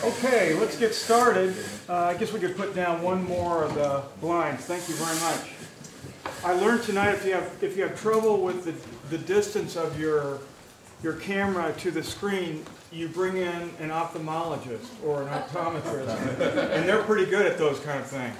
Okay, let's get started. I guess we could put down one more of the blinds. Thank you very much. I learned tonight if you have trouble with the distance of your camera to the screen, you bring in an ophthalmologist or an optometrist, and they're pretty good at those kind of things.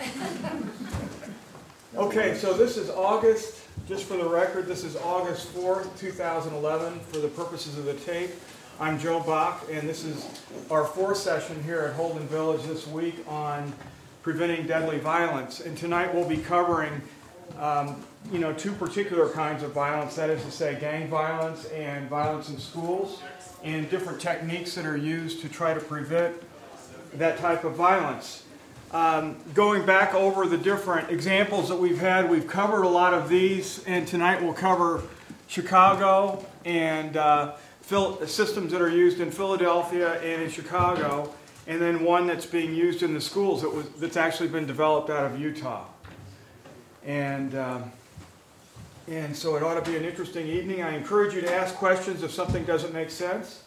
Okay, so this is August, just for the record, this is August 4th, 2011, for the purposes of the tape. I'm Joe Bach, and this is our fourth session here at Holden Village this week on preventing deadly violence. And tonight we'll be covering, two particular kinds of violence, that is to say gang violence and violence in schools, and different techniques that are used to try to prevent that type of violence. Going back over the different examples that we've had, we've covered a lot of these, and tonight we'll cover Chicago and systems that are used in Philadelphia and in Chicago, and then one that's being used in the schools that's actually been developed out of Utah. And so it ought to be an interesting evening. I encourage you to ask questions if something doesn't make sense.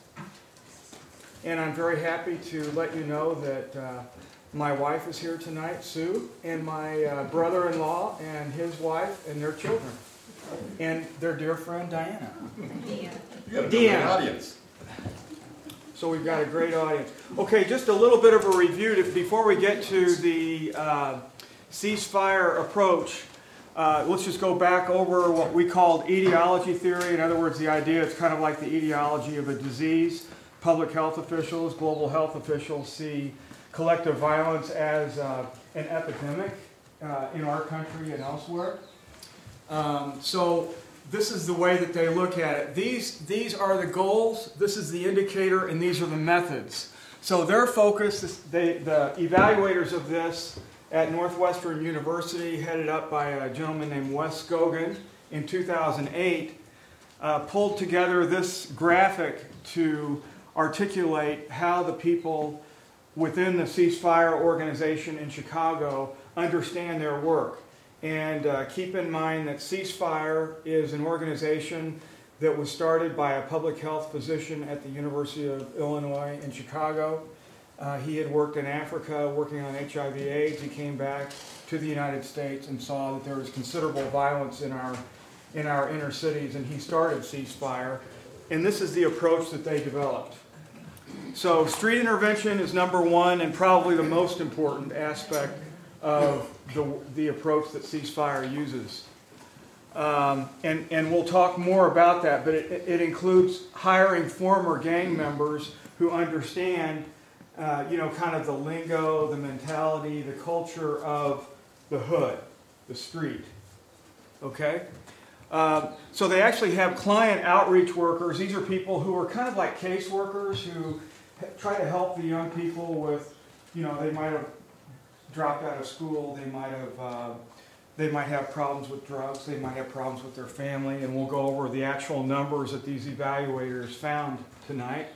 And I'm very happy to let you know that my wife is here tonight, Sue, and my brother-in-law and his wife and their children. And their dear friend, Diana. You got a great audience. So we've got a great audience. Okay, just a little bit of a review before we get to the ceasefire approach. Let's just go back over what we called etiology theory. In other words, the idea is kind of like the etiology of a disease. Public health officials, global health officials see collective violence as an epidemic in our country and elsewhere. So this is the way that they look at it. These are the goals, this is the indicator, and these are the methods. So their focus, the evaluators of this at Northwestern University, headed up by a gentleman named Wes Scogan in 2008, pulled together this graphic to articulate how the people within the ceasefire organization in Chicago understand their work. And keep in mind that Ceasefire is an organization that was started by a public health physician at the University of Illinois in Chicago. He had worked in Africa working on HIV/AIDS. He came back to the United States and saw that there was considerable violence in our inner cities, and he started Ceasefire. And this is the approach that they developed. So street intervention is number one and probably the most important aspect of the approach that Ceasefire uses. And we'll talk more about that, but it includes hiring former gang members who understand, kind of the lingo, the mentality, the culture of the hood, the street. Okay? So they actually have client outreach workers. These are people who are kind of like caseworkers who try to help the young people with, they might have dropped out of school, they might have problems with drugs, they might have problems with their family, and we'll go over the actual numbers that these evaluators found tonight.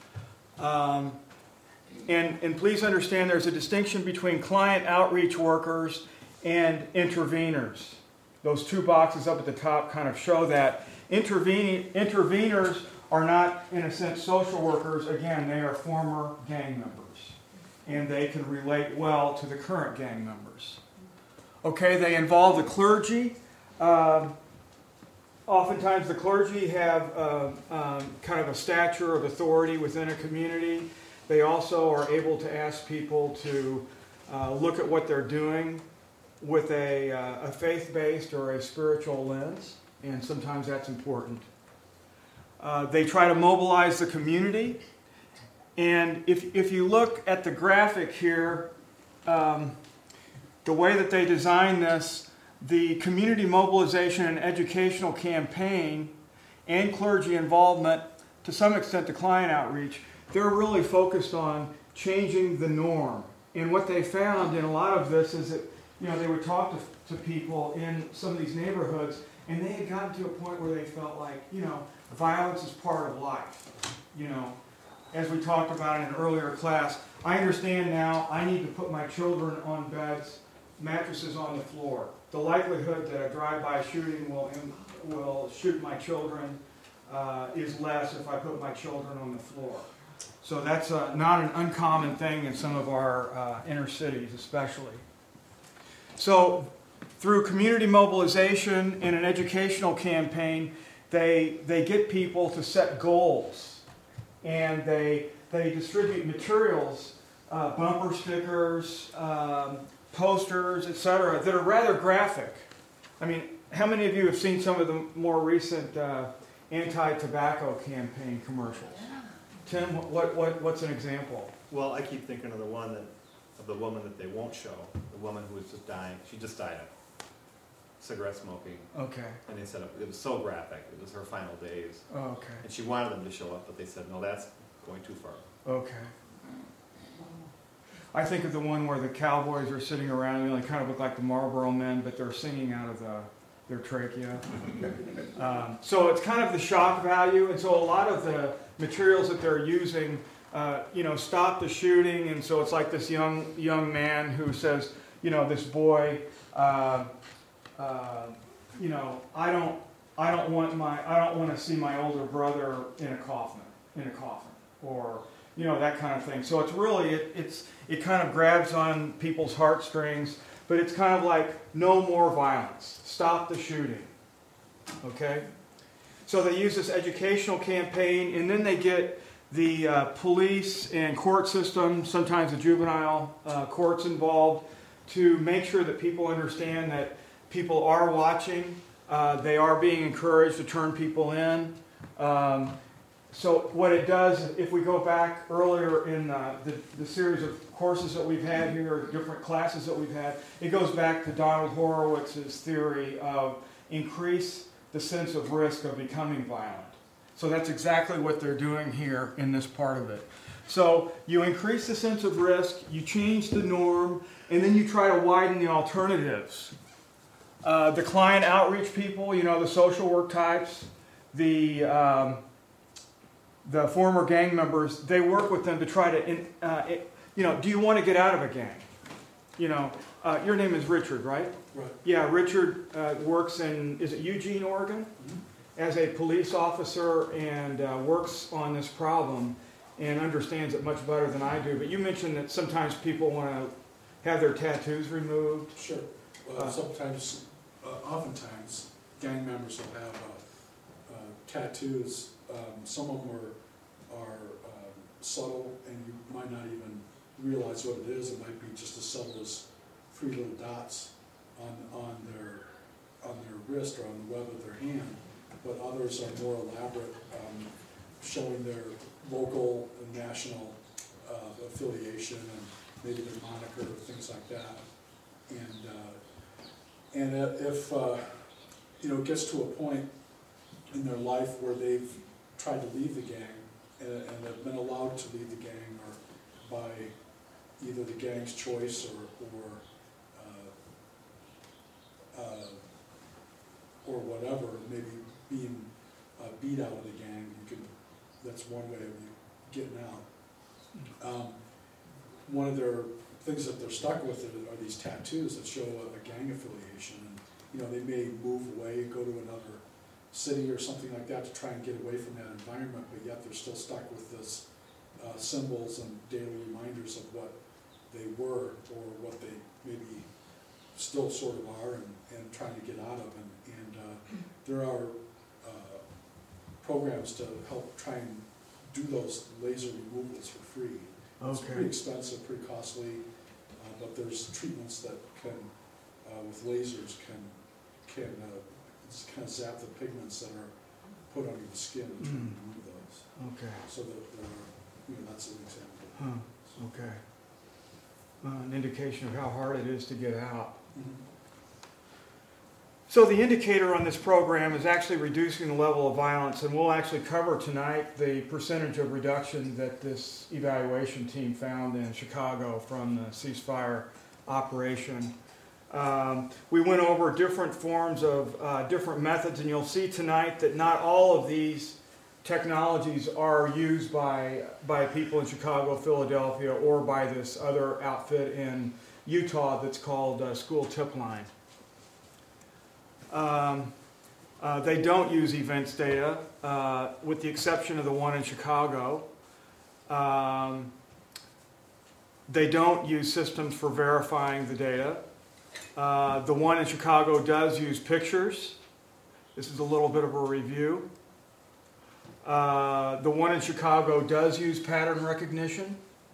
And please understand there's a distinction between client outreach workers and interveners. Those two boxes up at the top kind of show that. Interveners are not, in a sense, social workers. Again, they are former gang members, and they can relate well to the current gang members. Okay, they involve the clergy. Oftentimes the clergy have kind of a stature of authority within a community. They also are able to ask people to look at what they're doing with a faith-based or a spiritual lens, and sometimes that's important. They try to mobilize the community. And if you look at the graphic here, the way that they designed this, the community mobilization and educational campaign and clergy involvement, to some extent the client outreach, they're really focused on changing the norm. And what they found in a lot of this is that, they would talk to people in some of these neighborhoods, and they had gotten to a point where they felt like, violence is part of life. As we talked about in an earlier class, I understand now I need to put my children on beds, mattresses on the floor. The likelihood that a drive-by shooting will shoot my children is less if I put my children on the floor. So that's not an uncommon thing in some of our inner cities especially. So through community mobilization and an educational campaign, they get people to set goals, and they distribute materials, bumper stickers, posters, etc., that are rather graphic. I mean, how many of you have seen some of the more recent anti-tobacco campaign commercials? Tim, what's an example? Well, I keep thinking of the one of the woman that they won't show, the woman who was just dying. She just died of cigarette smoking. Okay. And they said it was so graphic. It was her final days. Okay. And she wanted them to show up, but they said, no, that's going too far. Okay. I think of the one where the cowboys are sitting around, you know, they kind of look like the Marlboro Men, but they're singing out of their trachea. So it's kind of the shock value, and so a lot of the materials that they're using, you know, stop the shooting, and so it's like this young man who says, you know, this boy, you know, I don't want to see my older brother in a coffin, or you know, that kind of thing. So it's really it kind of grabs on people's heartstrings, but it's kind of like no more violence, stop the shooting. Okay, so they use this educational campaign, and then they get the police and court system, sometimes the juvenile courts involved, to make sure that people understand that people are watching. They are being encouraged to turn people in. So what it does, if we go back earlier in the series of courses that we've had here, or different classes that we've had, it goes back to Donald Horowitz's theory of increase the sense of risk of becoming violent. So that's exactly what they're doing here in this part of it. So you increase the sense of risk, you change the norm, and then you try to widen the alternatives. The client outreach people, you know, the social work types, the former gang members, they work with them to try to, you know, do you want to get out of a gang? You know, your name is Richard, right? Right. Yeah, Richard works in, is it Eugene, Oregon? Mm-hmm. As a police officer, and works on this problem and understands it much better than I do. But you mentioned that sometimes people want to have their tattoos removed. Sure. Sometimes, oftentimes, gang members will have tattoos. Some of them are subtle, and you might not even realize what it is. It might be just as subtle as 3 little dots on their wrist or on the web of their hand. But others are more elaborate, showing their local and national affiliation, and maybe their moniker, things like that. And if you know, it gets to a point in their life where they've tried to leave the gang and have been allowed to leave the gang, or by either the gang's choice or whatever, maybe being beat out of the gang, that's one way of you getting out. One of their things that they're stuck with are these tattoos that show a gang affiliation, and you know, they may move away, go to another city or something like that to try and get away from that environment, but yet they're still stuck with this symbols and daily reminders of what they were, or what they maybe still sort of are, and trying to get out of. And there are programs to help try and do those laser removals for free. It's pretty expensive, pretty costly, but there's treatments that can, with lasers, can just kind of zap the pigments that are put under the skin and try and remove those. Okay. So that there are, you know, that's an example. Huh. Okay. An indication of how hard it is to get out. Mm-hmm. So the indicator on this program is actually reducing the level of violence, and we'll actually cover tonight the percentage of reduction that this evaluation team found in Chicago from the ceasefire operation. We went over different forms of different methods, and you'll see tonight that not all of these technologies are used by people in Chicago, Philadelphia, or by this other outfit in Utah that's called School Tip Line. They don't use events data, with the exception of the one in Chicago. They don't use systems for verifying the data. The one in Chicago does use pictures. This is a little bit of a review. The one in Chicago does use pattern recognition.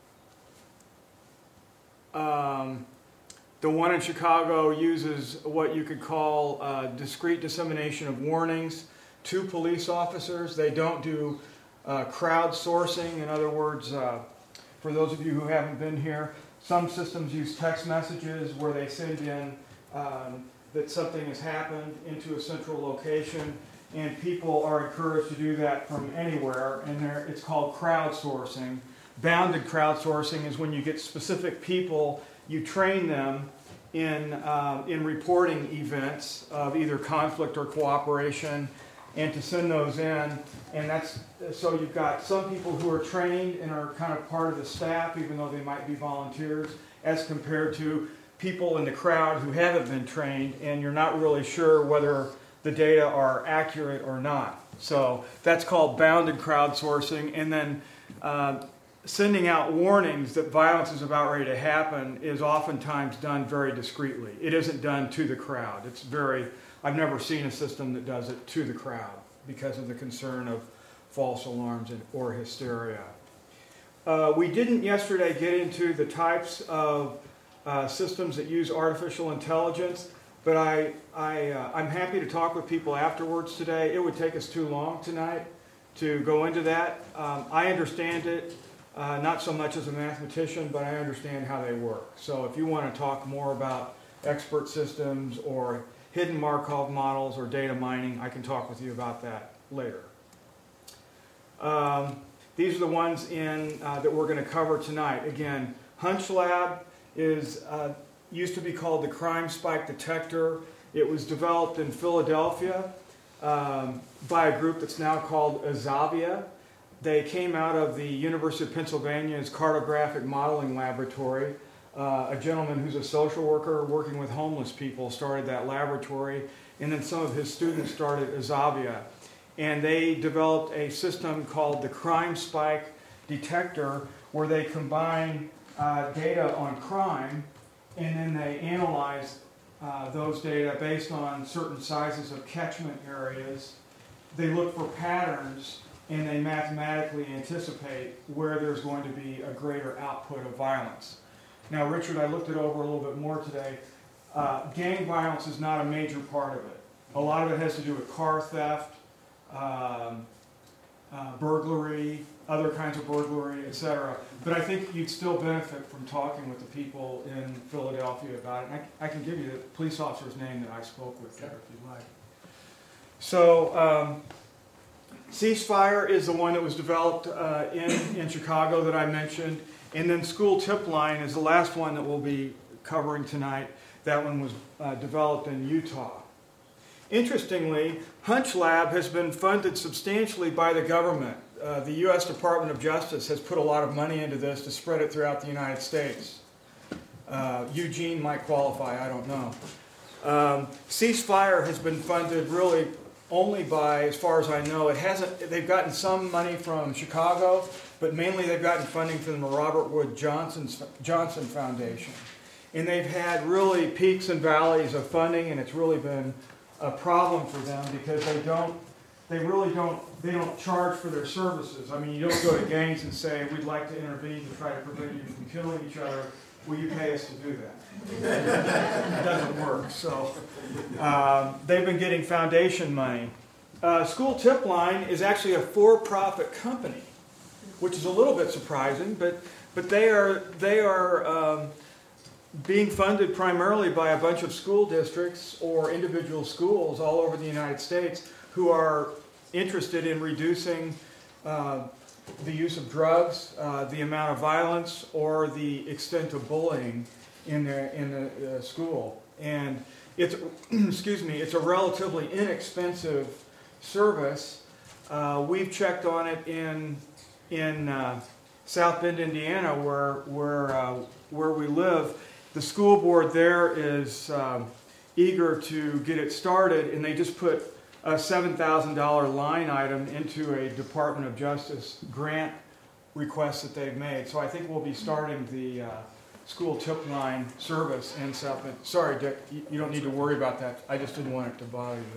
The one in Chicago uses what you could call discrete dissemination of warnings to police officers. They don't do crowdsourcing. In other words, for those of you who haven't been here, some systems use text messages where they send in that something has happened into a central location, and people are encouraged to do that from anywhere, and it's called crowdsourcing. Bounded crowdsourcing is when you get specific people, you train them in reporting events of either conflict or cooperation, and to send those in. And that's so you've got some people who are trained and are kind of part of the staff, even though they might be volunteers, as compared to people in the crowd who haven't been trained, and you're not really sure whether the data are accurate or not. So that's called bounded crowdsourcing. And then sending out warnings that violence is about ready to happen is oftentimes done very discreetly. It isn't done to the crowd. I've never seen a system that does it to the crowd because of the concern of false alarms or hysteria. We didn't yesterday get into the types of systems that use artificial intelligence, but I'm happy to talk with people afterwards today. It would take us too long tonight to go into that. I understand it, not so much as a mathematician, but I understand how they work. So if you want to talk more about expert systems or hidden Markov models or data mining, I can talk with you about that later. These are the ones that we're going to cover tonight. Again, HunchLab used to be called the Crime Spike Detector. It was developed in Philadelphia by a group that's now called Azavia. They came out of the University of Pennsylvania's Cartographic Modeling Laboratory. A gentleman who's a social worker working with homeless people started that laboratory, and then some of his students started Azavia. And they developed a system called the Crime Spike Detector, where they combine data on crime, and then they analyze those data based on certain sizes of catchment areas. They look for patterns, and they mathematically anticipate where there's going to be a greater output of violence. Now, Richard, I looked it over a little bit more today. Gang violence is not a major part of it. A lot of it has to do with car theft, burglary, other kinds of burglary, etc. But I think you'd still benefit from talking with the people in Philadelphia about it. And I can give you the police officer's name that I spoke with there if you'd like. So, Ceasefire is the one that was developed in Chicago that I mentioned. And then School Tip Line is the last one that we'll be covering tonight. That one was developed in Utah. Interestingly, HunchLab has been funded substantially by the government. The U.S. Department of Justice has put a lot of money into this to spread it throughout the United States. Eugene might qualify, I don't know. Ceasefire has been funded really only by, as far as I know, they've gotten some money from Chicago, but mainly they've gotten funding from the Robert Wood Johnson Foundation. And they've had really peaks and valleys of funding, and it's really been a problem for them because they don't charge for their services. I mean, you don't go to gangs and say, we'd like to intervene to try to prevent you from killing each other. Will you pay us to do that? It doesn't work. So they've been getting foundation money. School Tip Line is actually a for-profit company, which is a little bit surprising, but they are being funded primarily by a bunch of school districts or individual schools all over the United States who are interested in reducing the use of drugs, the amount of violence, or the extent of bullying in the school. And it's it's a relatively inexpensive service. We've checked on it in South Bend, Indiana, where we live. The school board there is eager to get it started, and they just put a $7,000 line item into a Department of Justice grant requests that they've made. So I think we'll be starting the school tip line service in South Bend. Sorry, Dick, you don't need to worry about that. I just didn't want it to bother you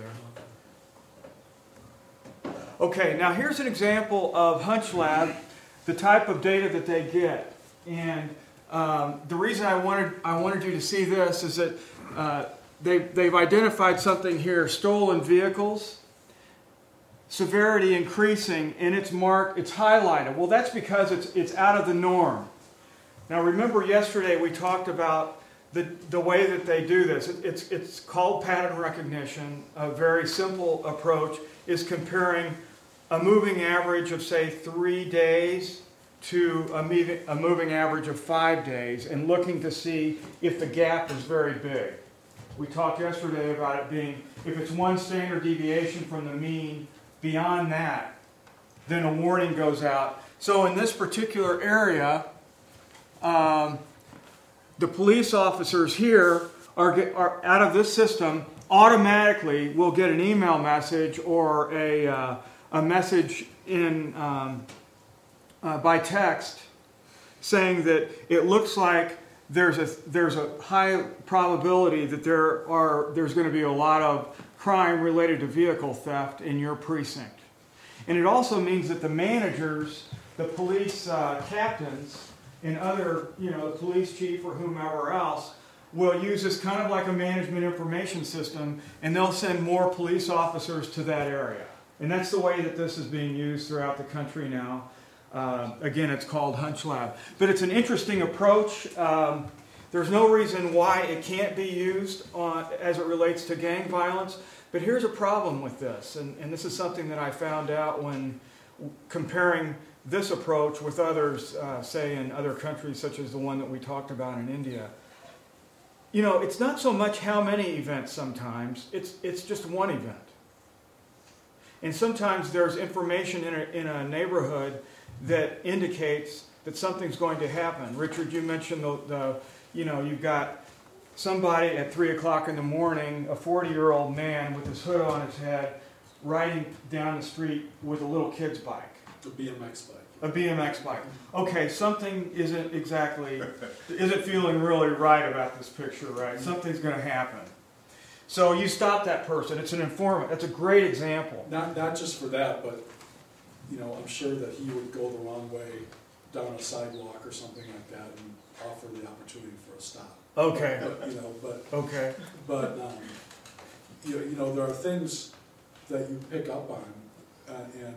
there. Okay, now here's an example of HunchLab, the type of data that they get. And the reason I wanted you to see this is that they've identified something here: stolen vehicles, severity increasing, and it's marked, it's highlighted. Well, that's because it's out of the norm. Now, remember yesterday we talked about the way that they do this. It's called pattern recognition. A very simple approach is comparing a moving average of, say, 3 days to a moving average of 5 days, and looking to see if the gap is very big. We talked yesterday about it being, if it's 1 standard deviation from the mean, beyond that, then a warning goes out. So in this particular area, the police officers here are out of this system automatically will get an email message or a message in by text saying that it looks like there's a high probability that there's going to be a lot of crime related to vehicle theft in your precinct. And it also means that the managers, the police captains, and other, the police chief or whomever else, will use this kind of like a management information system, and they'll send more police officers to that area. And that's the way that this is being used throughout the country now. Again, it's called HunchLab. But it's an interesting approach. There's no reason why it can't be used as it relates to gang violence. But here's a problem with this, and this is something that I found out when comparing this approach with others, say in other countries such as the one that we talked about in India. It's not so much how many events sometimes, it's just one event. And sometimes there's information in a neighborhood that indicates that something's going to happen. Richard, you mentioned you've got somebody at 3 o'clock in the morning, a 40-year-old man with his hood on his head, riding down the street with a little kid's bike. A BMX bike. A BMX bike. Okay, something isn't feeling really right about this picture, right? Something's going to happen. So you stop that person. It's an informant. That's a great example. Not just for that, but I'm sure that he would go the wrong way down a sidewalk or something like that and offer the opportunity for a stop. Okay. Okay. But there are things that you pick up on, and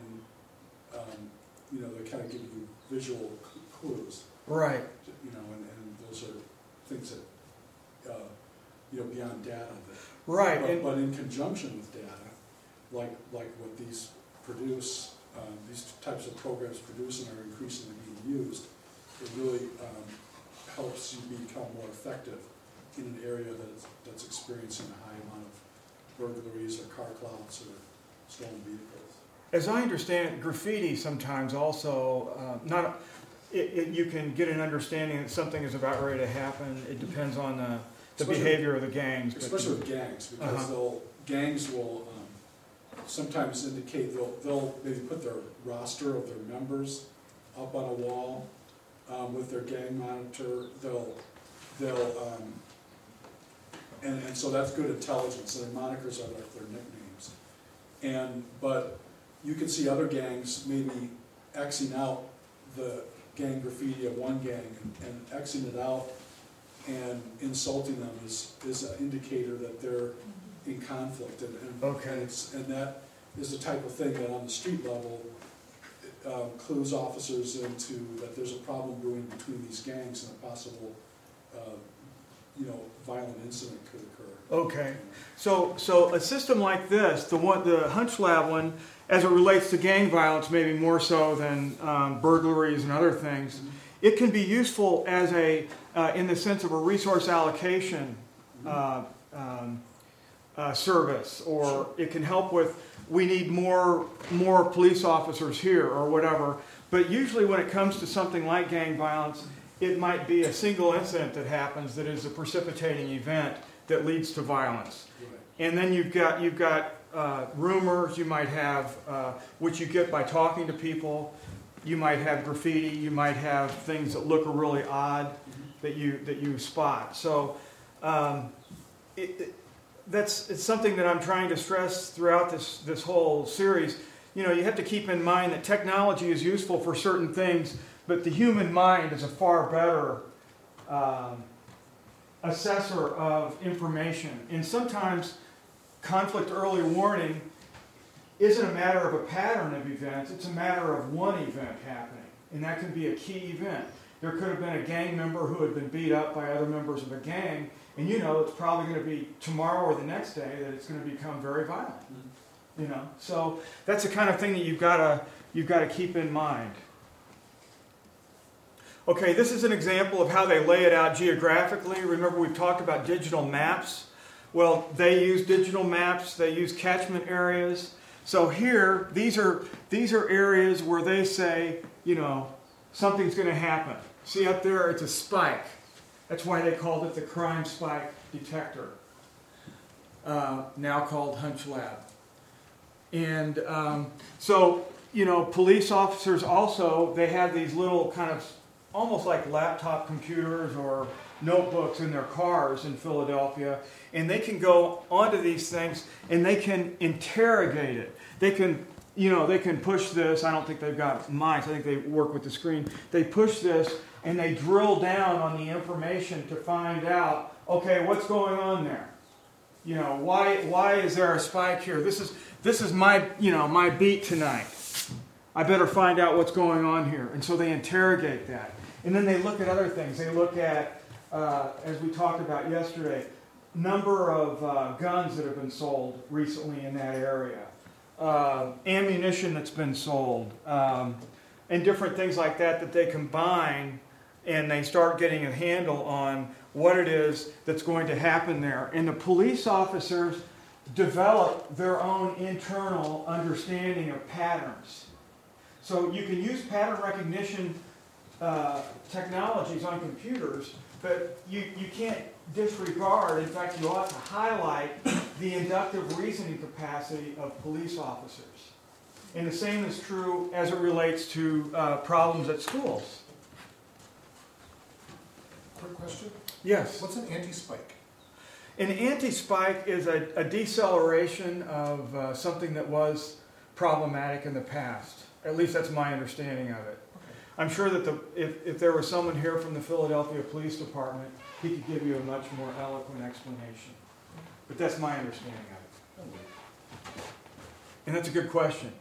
they kind of give you visual clues. Right. And those are things that beyond data. Right. But in conjunction with data, like what these produce, these types of programs produce and are increasingly being used, it really helps you become more effective in an area that's experiencing a high amount of burglaries or car clouds or stolen vehicles. As I understand it, graffiti sometimes also, you can get an understanding that something is about ready to happen. It depends on the behavior of the gangs. Especially with gangs, because gangs will sometimes indicate, they'll maybe put their roster of their members up on a wall with their gang monitor. And so that's good intelligence. Their monikers are like their nicknames. But you can see other gangs maybe Xing out the gang graffiti of one gang and Xing it out and insulting them is an indicator that they're in conflict. And that is the type of thing that on the street level clues officers into that there's a problem brewing between these gangs and a possible violent incident could occur. Okay. So a system like this, the HunchLab one, as it relates to gang violence, maybe more so than burglaries and other things, it can be useful as in the sense of a resource allocation service, or it can help with, we need more police officers here or whatever. But usually when it comes to something like gang violence, it might be a single incident that happens that is a precipitating event that leads to violence. Right. And then you've got rumors you might have, which you get by talking to people. you might have graffiti, you might have things that look really odd that you spot. So it's something that I'm trying to stress throughout this whole series. You know, you have to keep in mind that technology is useful for certain things, but the human mind is a far better assessor of information. And sometimes conflict early warning isn't a matter of a pattern of events, it's a matter of one event happening. And that can be a key event. There could have been a gang member who had been beat up by other members of a gang, and you know it's probably going to be tomorrow or the next day that it's going to become very violent. You know, so that's the kind of thing that you've got to keep in mind. Okay, this is an example of how they lay it out geographically. Remember, we've talked about digital maps. Well, they use digital maps. They use catchment areas. So here, these are areas where they say, you know, something's going to happen. See up there, it's a spike. That's why they called it the crime spike detector, now called Hunch Lab. And so, you know, police officers also, they have these little kind of almost like laptop computers or notebooks in their cars in Philadelphia, and they can go onto these things and they can interrogate it. They can, you know, they can push this. I don't think they've got mice. I think they work with the screen. They push this and they drill down on the information to find out, okay, what's going on there? You know, why is there a spike here? This is my, you know, my beat tonight. I better find out what's going on here. And so they interrogate that. And then they look at other things. They look at, as we talked about yesterday, number of guns that have been sold recently in that area, ammunition that's been sold, and different things like that they combine, and they start getting a handle on what it is that's going to happen there. And the police officers develop their own internal understanding of patterns. So you can use pattern recognition technologies on computers, but you can't disregard, in fact you ought to highlight the inductive reasoning capacity of police officers. And the same is true as it relates to problems at schools. Quick question. Yes? What's an anti-spike? An anti-spike is a deceleration of something that was problematic in the past. At least that's my understanding of it. I'm sure that if there was someone here from the Philadelphia Police Department, he could give you a much more eloquent explanation. But that's my understanding of it. And that's a good question.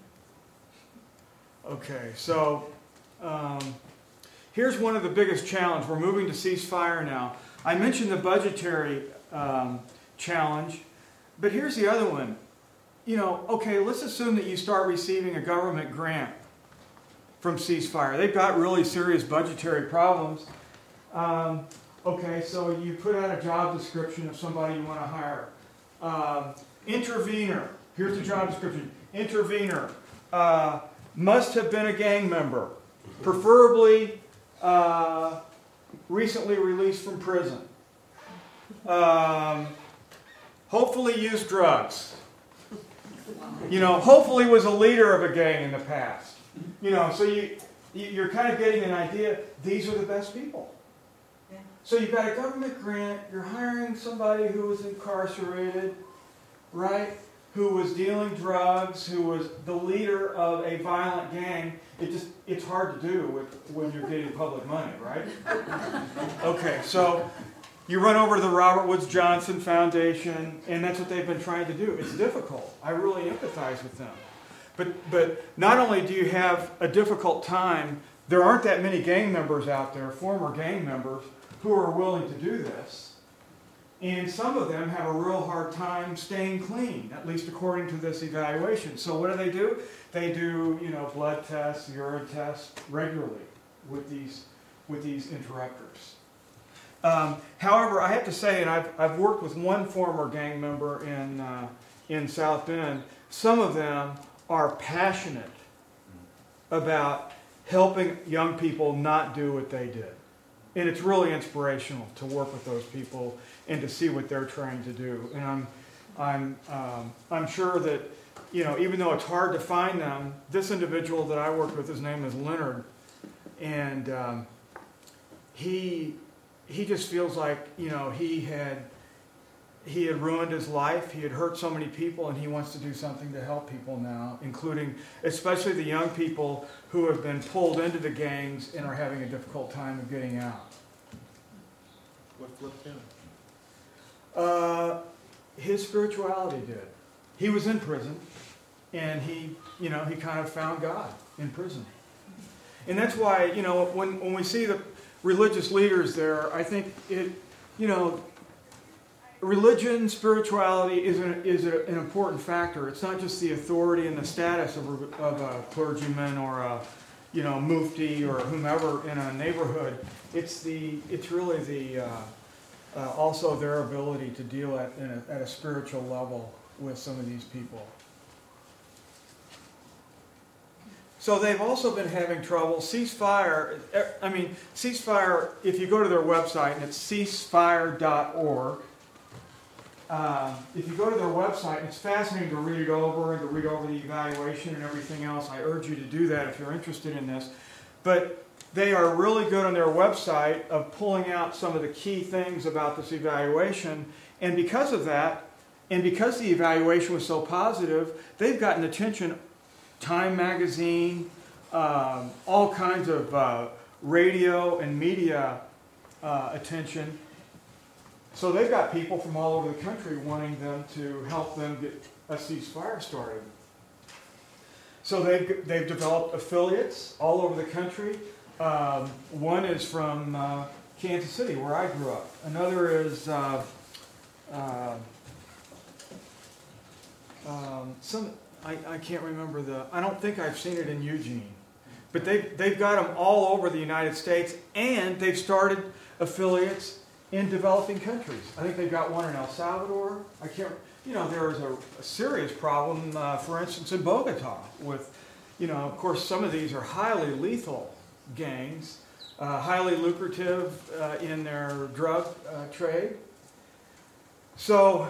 Okay, so here's one of the biggest challenges. We're moving to ceasefire now. I mentioned the budgetary challenge, but here's the other one. You know, okay, let's assume that you start receiving a government grant from ceasefire. They've got really serious budgetary problems. Okay, so you put out a job description of somebody you want to hire. Intervener. Here's the job description. Intervener. Must have been a gang member. Preferably recently released from prison. Hopefully used drugs. You know, hopefully was a leader of a gang in the past. You know, so you're kind of getting an idea, these are the best people. Yeah. So you've got a government grant, you're hiring somebody who was incarcerated, right? Who was dealing drugs, who was the leader of a violent gang. It's hard to do when you're getting public money, right? Okay, so you run over to the Robert Woods Johnson Foundation, and that's what they've been trying to do. It's difficult. I really empathize with them. But not only do you have a difficult time, there aren't that many gang members out there, former gang members, who are willing to do this. And some of them have a real hard time staying clean, at least according to this evaluation. So what do? They do, you know, blood tests, urine tests regularly with these interrupters. However, I have to say, and I've worked with one former gang member in South Bend. Some of them are passionate about helping young people not do what they did. And it's really inspirational to work with those people and to see what they're trying to do. And I'm sure that even though it's hard to find them, this individual that I worked with, his name is Leonard, and he just feels like, he had ruined his life, he had hurt so many people, and he wants to do something to help people now, including especially the young people who have been pulled into the gangs and are having a difficult time of getting out. What flipped him? His spirituality did. He was in prison, and he kind of found God in prison. And that's why, when we see the religious leaders there, I think religion, spirituality is an important factor. It's not just the authority and the status of a clergyman or a mufti or whomever in a neighborhood. It's really the also their ability to deal at a spiritual level with some of these people. So they've also been having trouble. Ceasefire, if you go to their website, and it's ceasefire.org, if you go to their website, it's fascinating to read it over and to read over the evaluation and everything else. I urge you to do that if you're interested in this. But they are really good on their website of pulling out some of the key things about this evaluation. And because of that, and because the evaluation was so positive, they've gotten attention. Time magazine, all kinds of radio and media attention. So they've got people from all over the country wanting them to help them get a ceasefire started. So they've developed affiliates all over the country. One is from Kansas City, where I grew up. Another is I can't remember I don't think I've seen it in Eugene. But they've got them all over the United States, and they've started affiliates in developing countries. I think they've got one in El Salvador. There is a serious problem, for instance, in Bogota with, of course, some of these are highly lethal gangs, highly lucrative in their drug trade. So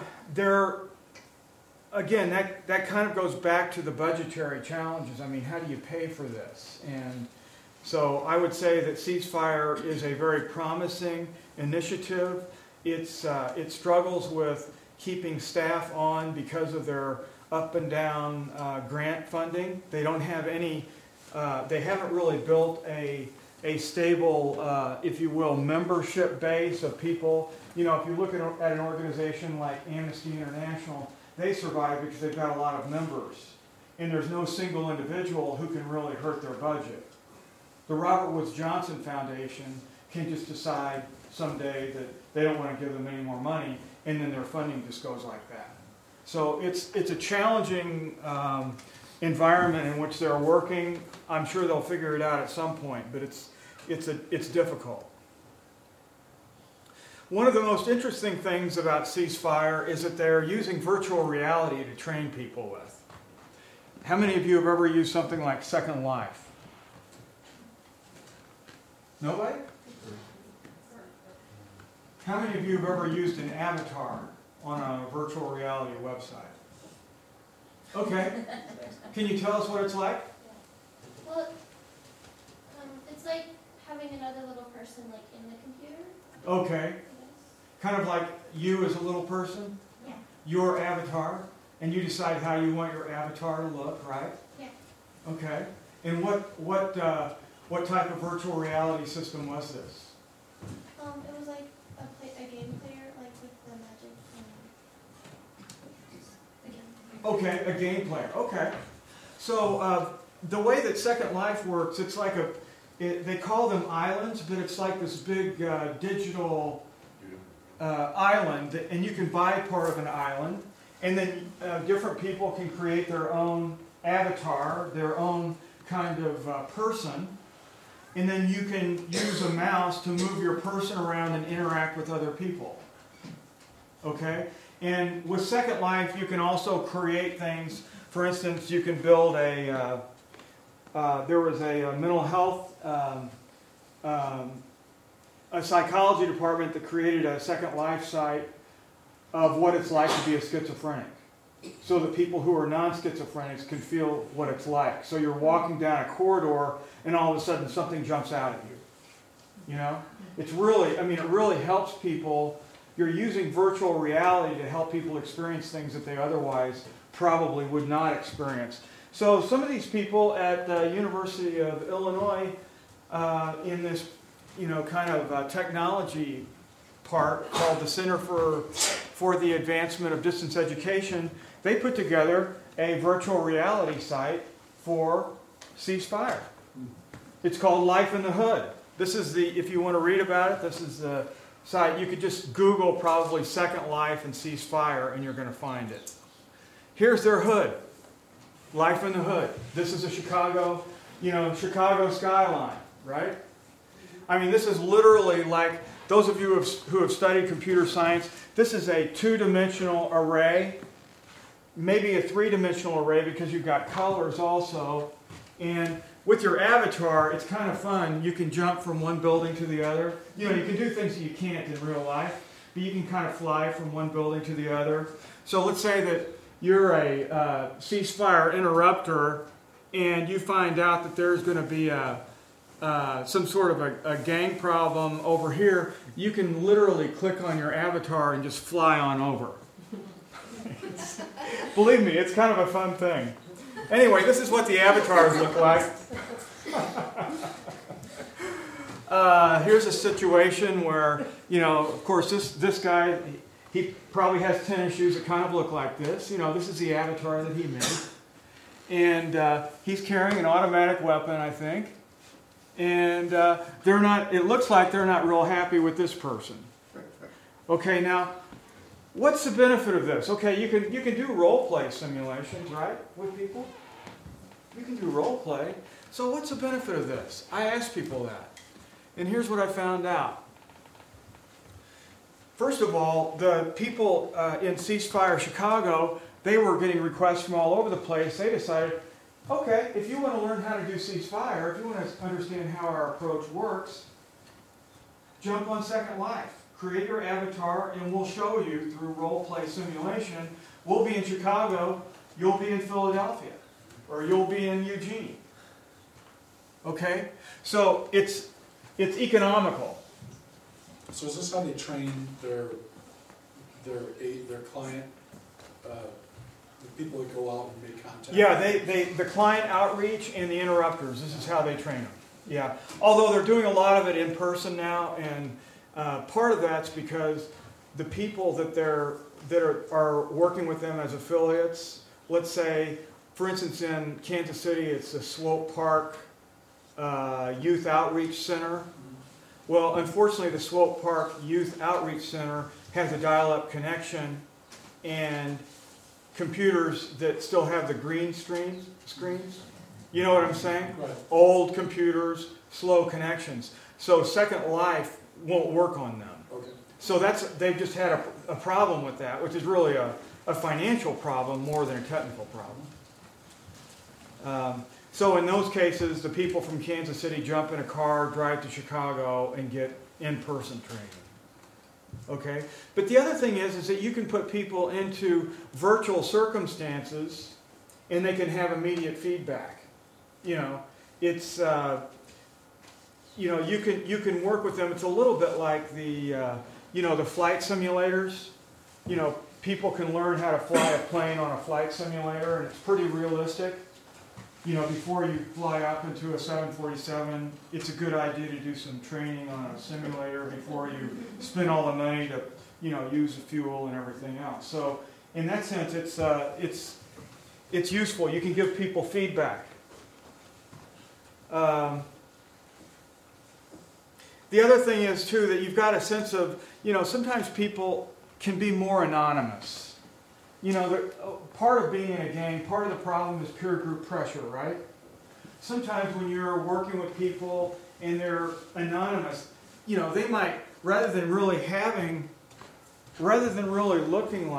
again, that kind of goes back to the budgetary challenges. How do you pay for this? And so I would say that Ceasefire is a very promising initiative. It struggles with keeping staff on because of their up and down grant funding. They don't have any, they haven't really built a stable, if you will, membership base of people. If you look at an organization like Amnesty International, they survive because they've got a lot of members. And there's no single individual who can really hurt their budget. The Robert Woods Johnson Foundation can just decide someday that they don't want to give them any more money, and then their funding just goes like that. So it's a challenging environment in which they're working. I'm sure they'll figure it out at some point, but it's difficult. One of the most interesting things about Ceasefire is that they're using virtual reality to train people with. How many of you have ever used something like Second Life? Nobody? How many of you have ever used an avatar on a virtual reality website? Okay. Can you tell us what it's like? Well, it's like having another little person like in the computer. Okay. Kind of like you as a little person? Yeah. Your avatar, and you decide how you want your avatar to look, right? Yeah. Okay. And what type of virtual reality system was this? It was like a game player, like with the magic. Okay, a game player. Okay. So the way that Second Life works, it's like they call them islands, but it's like this big digital island, and you can buy part of an island, and then different people can create their own avatar, their own kind of person, and then you can use a mouse to move your person around and interact with other people. Okay? And with Second Life, you can also create things. For instance, you can build there was a mental health a psychology department that created a Second Life site of what it's like to be a schizophrenic. so that people who are non-schizophrenics can feel what it's like. So you're walking down a corridor and all of a sudden something jumps out at you. You know? It's really, I mean, it really helps people. You're using virtual reality to help people experience things that they otherwise probably would not experience. So some of these people at the University of Illinois in this, kind of technology part called the Center for the Advancement of Distance Education, they put together a virtual reality site for ceasefire. It's called Life in the Hood. This is if you want to read about it, this is the site. You could just Google probably Second Life and ceasefire and you're going to find it. Here's their hood. Life in the Hood. This is a Chicago skyline, right? I mean, this is literally like, those of you who have studied computer science, this is a two-dimensional array, maybe a three-dimensional array because you've got colors also. And with your avatar, it's kind of fun. You can jump from one building to the other. You can do things that you can't in real life, but you can kind of fly from one building to the other. So let's say that you're a ceasefire interrupter and you find out that there's going to be some sort of a gang problem over here. You can literally click on your avatar and just fly on over. Believe me, it's kind of a fun thing. Anyway, this is what the avatars look like. Here's a situation where, of course, this guy, he probably has tennis shoes that kind of look like this. This is the avatar that he made. And he's carrying an automatic weapon, I think. And it looks like they're not real happy with this person. Okay, now, what's the benefit of this? Okay, you can do role play simulations, right, with people? You can do role play. So what's the benefit of this? I asked people that. And here's what I found out. First of all, the people in Ceasefire Chicago, they were getting requests from all over the place. They decided, okay, if you want to learn how to do ceasefire, if you want to understand how our approach works, jump on Second Life. Create your avatar and we'll show you through role-play simulation. We'll be in Chicago, you'll be in Philadelphia, or you'll be in Eugene. Okay? So it's economical. So is this how they train their client, the people that go out and make contact? Yeah, the client outreach and the interrupters, this is how they train them. Yeah. Although they're doing a lot of it in person now, and part of that's because the people that are working with them as affiliates, let's say, for instance, in Kansas City, it's the Swope Park Youth Outreach Center. Well, unfortunately, the Swope Park Youth Outreach Center has a dial-up connection and computers that still have the green screens. You know what I'm saying? Right. Old computers, slow connections. So Second Life won't work on them. Okay. So they've just had a problem with that, which is really a financial problem more than a technical problem. So in those cases, the people from Kansas City jump in a car, drive to Chicago, and get in-person training. Okay? But the other thing is that you can put people into virtual circumstances, and they can have immediate feedback. It's you can work with them. It's a little bit like the flight simulators. People can learn how to fly a plane on a flight simulator, and it's pretty realistic. Before you fly up into a 747, it's a good idea to do some training on a simulator before you spend all the money to, use the fuel and everything else. So, in that sense, it's useful. You can give people feedback. The other thing is, too, that you've got a sense of, sometimes people can be more anonymous. Part of being in a gang, part of the problem is peer group pressure, right? Sometimes when you're working with people and they're anonymous, they might, rather than really looking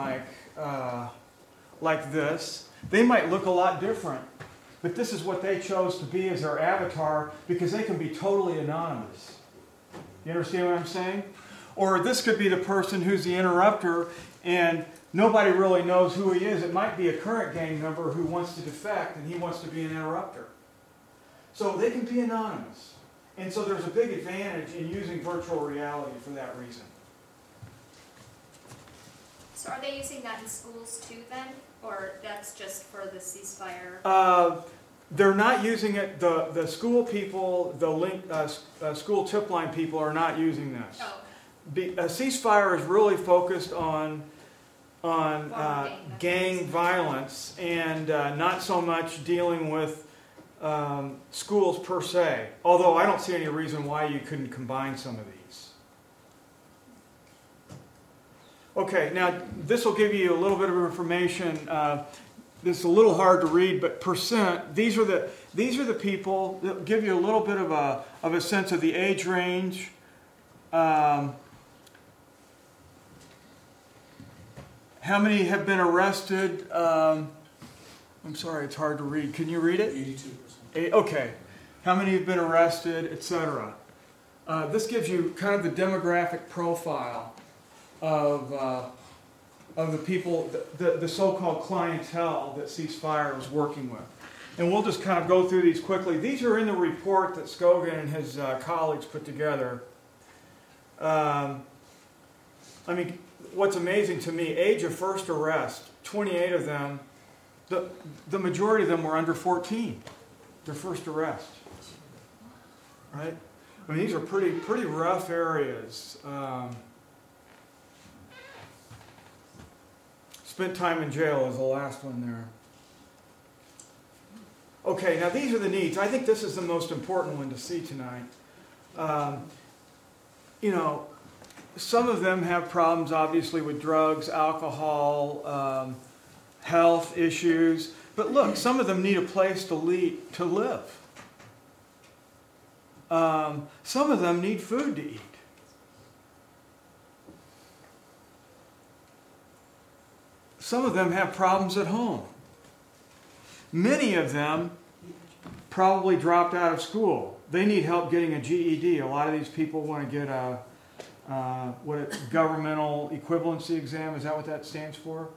like this, they might look a lot different. But this is what they chose to be as their avatar because they can be totally anonymous. You understand what I'm saying? Or this could be the person who's the interrupter, and nobody really knows who he is. It might be a current gang member who wants to defect and he wants to be an interrupter. So they can be anonymous. And so there's a big advantage in using virtual reality for that reason. So are they using that in schools too then? Or that's just for the ceasefire? They're not using it, the school people, the school tip line people are not using this. Oh, A ceasefire is really focused on gang violence and not so much dealing with schools per se. Although I don't see any reason why you couldn't combine some of these. Okay, now this will give you a little bit of information. This is a little hard to read, but percent. These are the people that give you a little bit of a sense of the age range. How many have been arrested? I'm sorry, it's hard to read. Can you read it? 82%. Okay. How many have been arrested, etc. This gives you kind of the demographic profile of the people, the so-called clientele that Ceasefire is working with. And we'll just kind of go through these quickly. These are in the report that Scogan and his colleagues put together. I mean, what's amazing to me, age of first arrest, 28 of them, the majority of them were under 14, their first arrest. Right? I mean, these are pretty rough areas. Spent time in jail is the last one there. Okay, now these are the needs. I think this is the most important one to see tonight. You know, some of them have problems, obviously, with drugs, alcohol, health issues. But look, some of them need a place to live. Some of them need food to eat. Some of them have problems at home. Many of them probably dropped out of school. They need help getting a GED. A lot of these people want to get a governmental equivalency exam. Is that what that stands for?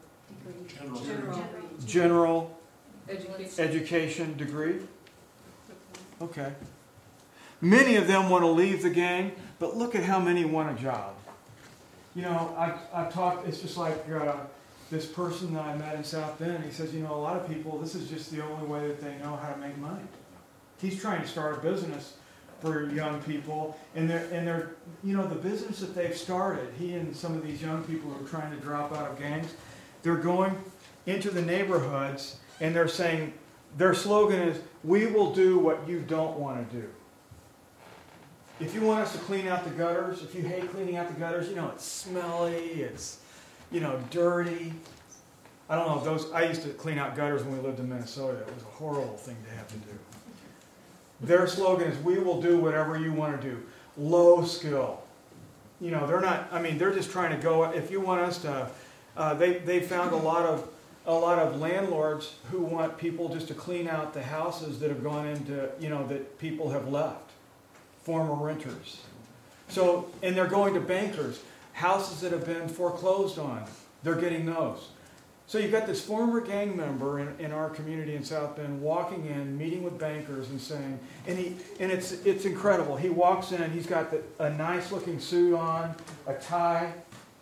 General education degree. Okay. Many of them want to leave the gang, but look at how many want a job. You know, I've talked. It's just like this person that I met in South Bend. He says, you know, a lot of people, this is just the only way that they know how to make money. He's trying to start a business for young people, and they're, you know, the business that they've started, he and some of these young people who are trying to drop out of gangs, they're going into the neighborhoods and they're saying, their slogan is, we will do what you don't want to do. If you want us to clean out the gutters, if you hate cleaning out the gutters, you know, it's smelly, it's, you know, dirty. I don't know, I used to clean out gutters when we lived in Minnesota. It was a horrible thing to have to do. Their slogan is, we will do whatever you want to do. Low skill. You know, they're just trying to go, if you want us to, they found a lot of landlords who want people just to clean out the houses that have gone into, you know, that people have left. Former renters. So, and they're going to bankers. Houses that have been foreclosed on, they're getting those. So you've got this former gang member in our community in South Bend walking in, meeting with bankers and saying, and it's incredible. He walks in, he's got a nice looking suit on, a tie.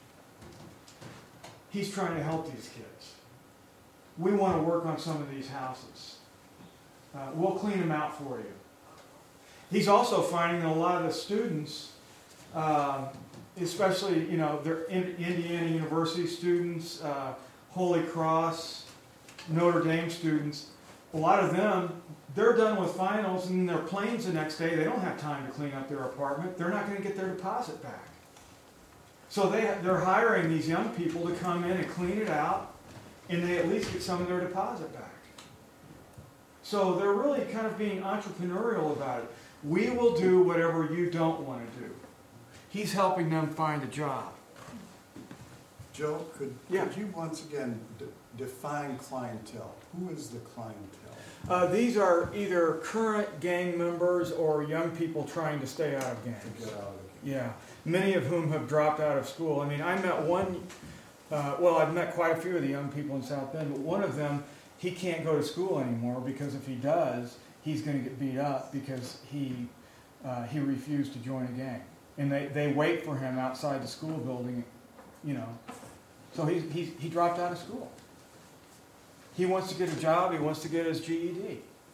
He's trying to help these kids. We want to work on some of these houses. We'll clean them out for you. He's also finding that a lot of the students, especially, you know, they're Indiana University students, Holy Cross, Notre Dame students, a lot of them, they're done with finals and their planes the next day. They don't have time to clean up their apartment. They're not going to get their deposit back. So they're hiring these young people to come in and clean it out, and they at least get some of their deposit back. So they're really kind of being entrepreneurial about it. We will do whatever you don't want to do. He's helping them find a job. Joe, could Yeah. you once again define clientele? Who is the clientele? These are either current gang members or young people trying to stay out of gangs. To get out of it. Yeah, many of whom have dropped out of school. I mean, I met Well, I've met quite a few of the young people in South Bend, but one of them, he can't go to school anymore because if he does, he's going to get beat up because he refused to join a gang. And they wait for him outside the school building, you know. So he dropped out of school. He wants to get a job. He wants to get his GED.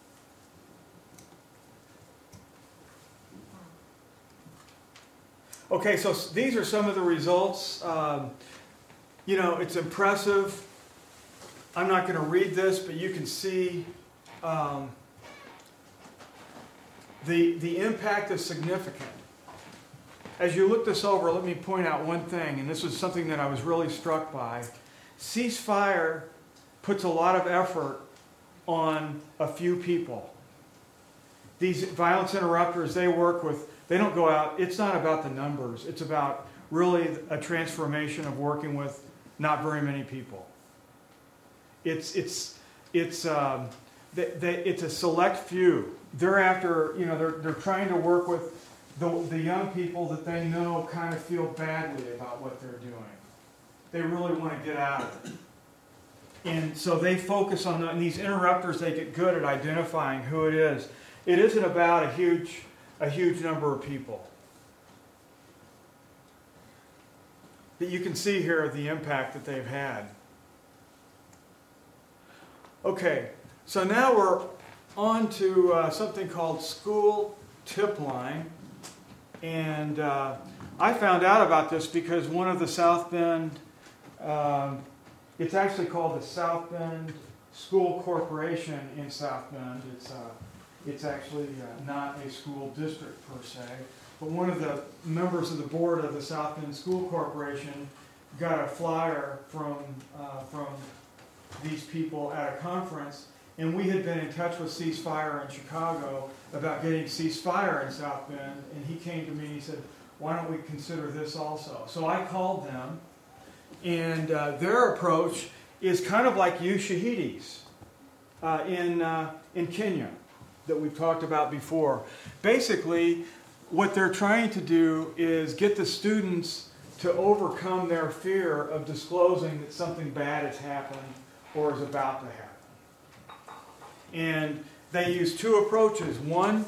Okay, so these are some of the results. You know, it's impressive. I'm not going to read this, but you can see the impact is significant. As you look this over, let me point out one thing, and this is something that I was really struck by. Cease Fire puts a lot of effort on a few people. These violence interrupters, they work with, they don't go out, it's not about the numbers, it's about really a transformation of working with not very many people. It's a select few. They're after, you know, they're trying to work with the young people that they know kind of feel badly about what they're doing. They really want to get out of it. And so they focus on and these interrupters, they get good at identifying who it is. It isn't about a huge number of people. But you can see here the impact that they've had. Okay, so now we're on to something called School Tip Line. And I found out about this because one of the South Bend, it's actually called the South Bend School Corporation in South Bend. It's actually not a school district per se, but one of the members of the board of the South Bend School Corporation got a flyer from these people at a conference, and we had been in touch with Cease Fire in Chicago about getting Cease Fire in South Bend, and he came to me and he said, why don't we consider this also? So I called them, and their approach is kind of like Ushahidis in Kenya that we've talked about before. Basically, what they're trying to do is get the students to overcome their fear of disclosing that something bad has happened or is about to happen. And they use two approaches. One,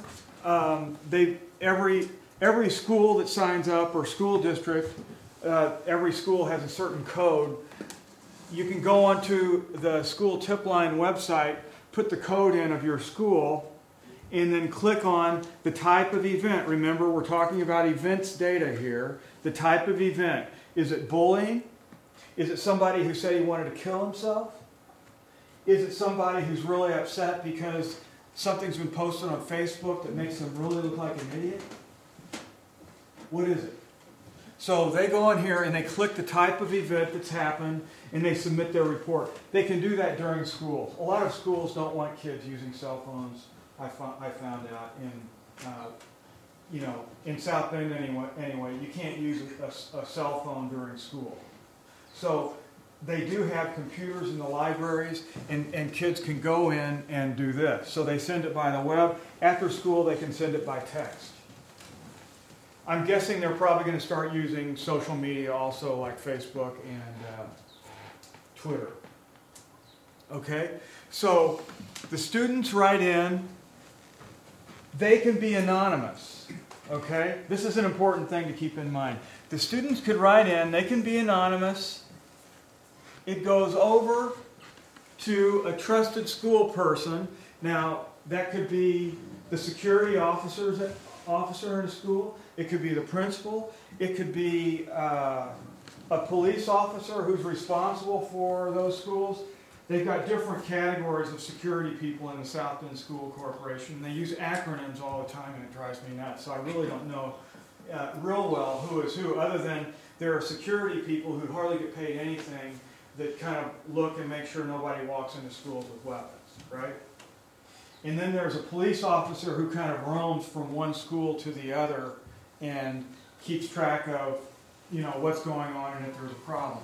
every school that signs up or school district, every school has a certain code. You can go onto the School Tip Line website, put the code in of your school, and then click on the type of event. Remember, we're talking about events data here. The type of event. Is it bullying? Is it somebody who said he wanted to kill himself? Is it somebody who's really upset because something's been posted on Facebook that makes them really look like an idiot? What is it? So they go in here and they click the type of event that's happened and they submit their report. They can do that during school. A lot of schools don't want kids using cell phones. I found out in South Bend anyway, you can't use a cell phone during school. So they do have computers in the libraries, and kids can go in and do this. So they send it by the web. After school, they can send it by text. I'm guessing they're probably going to start using social media also, like Facebook and Twitter. Okay? So the students write in. They can be anonymous. Okay? This is an important thing to keep in mind. The students could write in. They can be anonymous. It goes over to a trusted school person. Now, that could be the security officer in a school. It could be the principal. It could be a police officer who's responsible for those schools. They've got different categories of security people in the South Bend School Corporation. They use acronyms all the time, and it drives me nuts. So I really don't know real well who is who, other than there are security people who hardly get paid anything that kind of look and make sure nobody walks into schools with weapons, right? And then there's a police officer who kind of roams from one school to the other and keeps track of, what's going on and if there's a problem.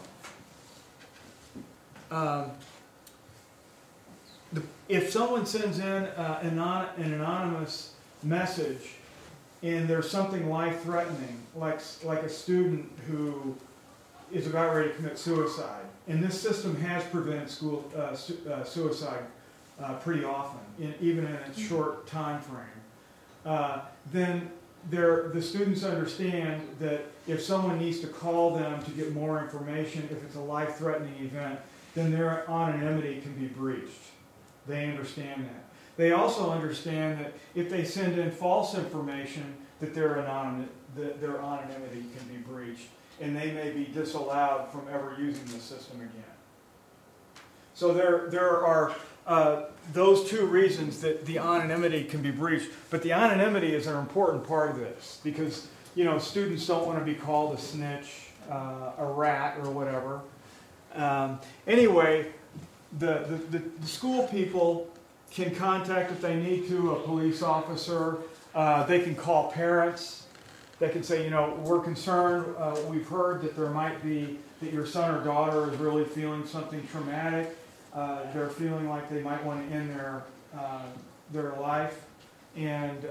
If someone sends in an anonymous message and there's something life-threatening, like a student who is about ready to commit suicide, and this system has prevented suicide pretty often, even in a short time frame, then the students understand that if someone needs to call them to get more information, if it's a life-threatening event, then their anonymity can be breached. They understand that. They also understand that if they send in false information, that their anonymity can be breached, and they may be disallowed from ever using the system again. So there are those two reasons that the anonymity can be breached. But the anonymity is an important part of this because, students don't want to be called a snitch, a rat, or whatever. Anyway, the school people can contact, if they need to, a police officer. They can call parents. They can say, we're concerned. We've heard that there might be, that your son or daughter is really feeling something traumatic. They're feeling like they might want to end their life. And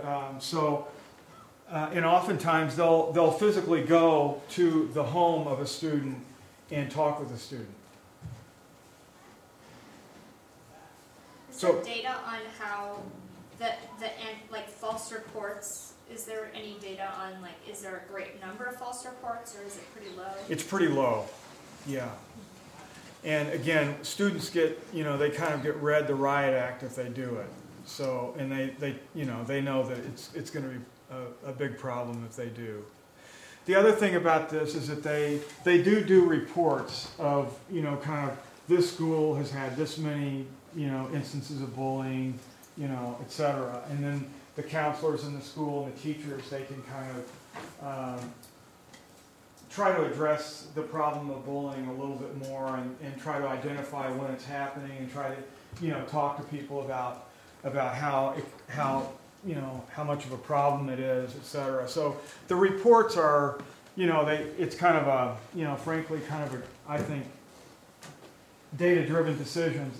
and oftentimes they'll physically go to the home of a student and talk with the student. Is there data on how like false reports, is there any data on is there a great number of false reports or is it pretty low? It's pretty low, yeah. And again, students get, they kind of get read the riot act if they do it. So, and they know that it's going to be a big problem if they do. The other thing about this is that they do reports of, kind of this school has had this many, instances of bullying, et cetera. And then the counselors in the school and the teachers, they can kind of try to address the problem of bullying a little bit more and try to identify when it's happening and try to, talk to people about how much of a problem it is, et cetera. So the reports are, it's kind of a, frankly, kind of a, I think, data-driven decisions.